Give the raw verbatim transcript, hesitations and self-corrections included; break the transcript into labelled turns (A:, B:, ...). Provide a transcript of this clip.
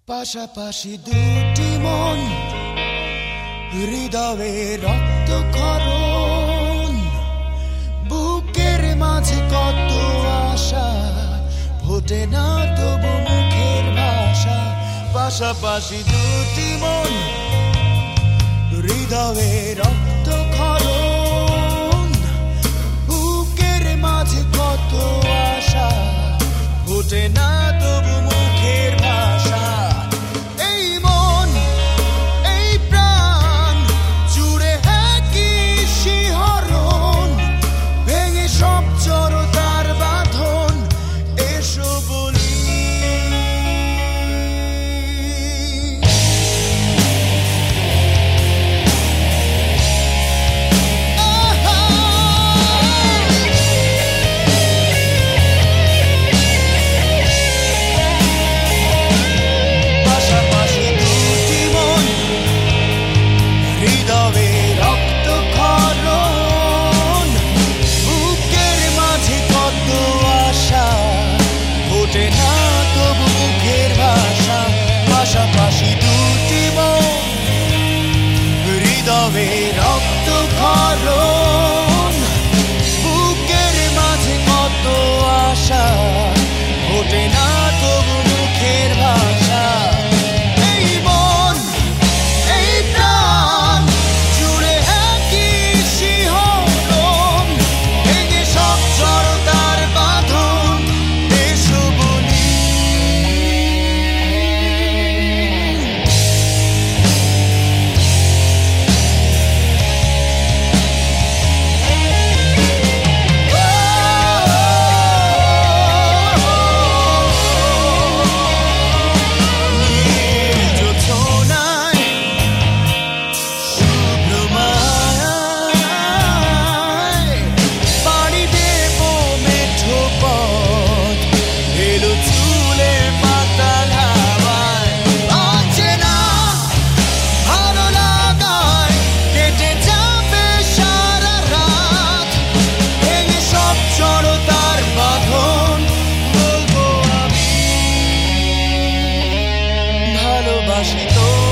A: পাশাপাশি দুটি মন, হৃদয়ে রক্তক্ষরণ, বুকের মাঝে কত আশা, ফোটে না তবু মুখের ভাষা। পাশাপাশি দুটি মন, হৃদয়ে রক্তক্ষরণ, বুকের মাঝে কত আশা, ফোটে না তবু মুখের ভাষা। এই মন, এই প্রাণ জুড়ে একই শিহরণ, ভেঙে সব জড়তার বাঁধন এসো বলি। পাশাপাশি দুটি মন, হৃদয়ে রক্তক্ষরণ, বুকের মাঝে কত আশা, ফোটে না তবু মুখের ভাষা। এই মন, এই প্রাণ জুড়ে একই শিহরণ, ভেঙে সব জড়তার বাঁধন এসো বলি। ভালোবাসি তো